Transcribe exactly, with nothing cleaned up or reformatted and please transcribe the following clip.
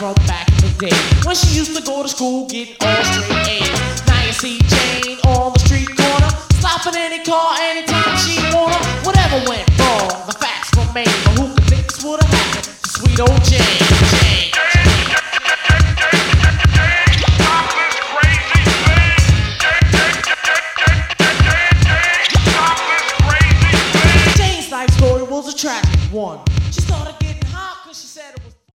from back in the day when she used to go to school getting all straight A's. Now you see Jane on the street corner, stopping any car anytime she wanna. Whatever went wrong, the facts remain. But who could think this would have happened to sweet old Jane? Jane. Jane's life story was a tragic one. She started getting hot cause she said it was